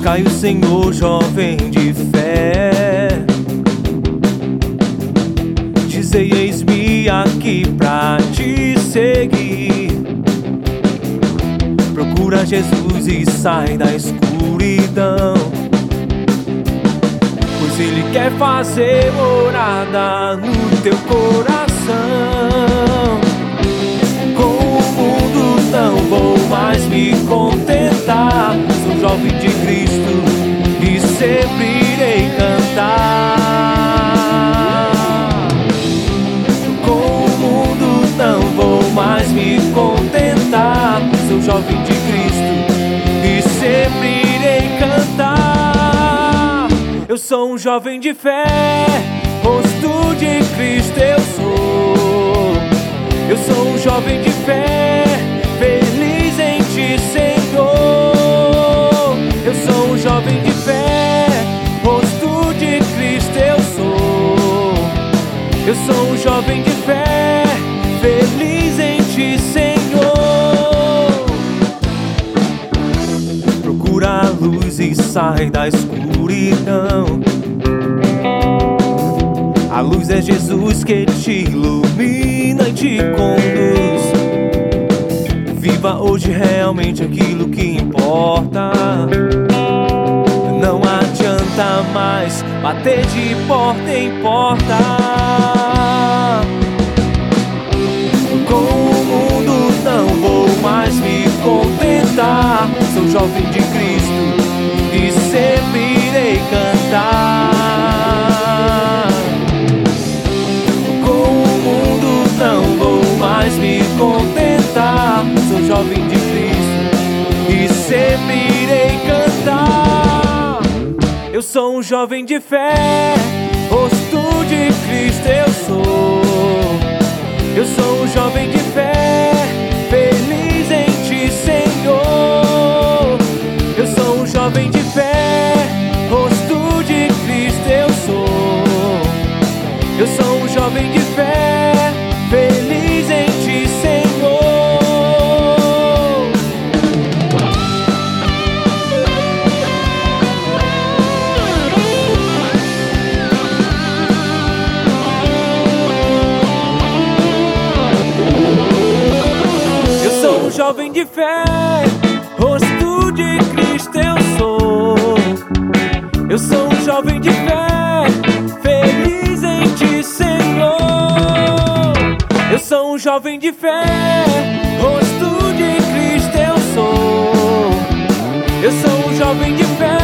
Buscai o Senhor, jovem de fé. Dizei, eis-me aqui pra te seguir. Procura Jesus e sai da escuridão, pois Ele quer fazer morada no teu coração. Com o mundo não vou mais me contentar. Sou jovem de Cristo e sempre irei cantar. Com o mundo não vou mais me contentar. Sou jovem de Cristo e sempre irei cantar. Eu sou um jovem de fé, rosto de Cristo eu sou. Eu sou um jovem de fé, feliz em ti, Senhor. Eu sou um jovem de fé, rosto de Cristo eu sou. Eu sou um jovem de fé, feliz em ti, Senhor. Procura a luz e sai da escuridão. A luz é Jesus que te ilumina e te conduz. Viva hoje realmente aquilo que importa. Não adianta mais bater de porta em porta. Com o mundo não vou mais me contentar. Sou jovem de Cristo e sempre irei cantar. Me contentar, sou jovem de Cristo e sempre irei cantar. Eu sou um jovem de fé, rosto de Cristo eu sou. Eu sou um jovem de fé, feliz em ti, Senhor. Eu sou um jovem de fé, rosto de Cristo eu sou. Eu sou um jovem de fé, feliz em ti, Senhor. Eu sou um jovem de fé, rosto de Cristo eu sou. Eu sou um jovem de fé, feliz em ti, Senhor. Eu sou um jovem de fé, rosto de Cristo eu sou. Eu sou um jovem de fé,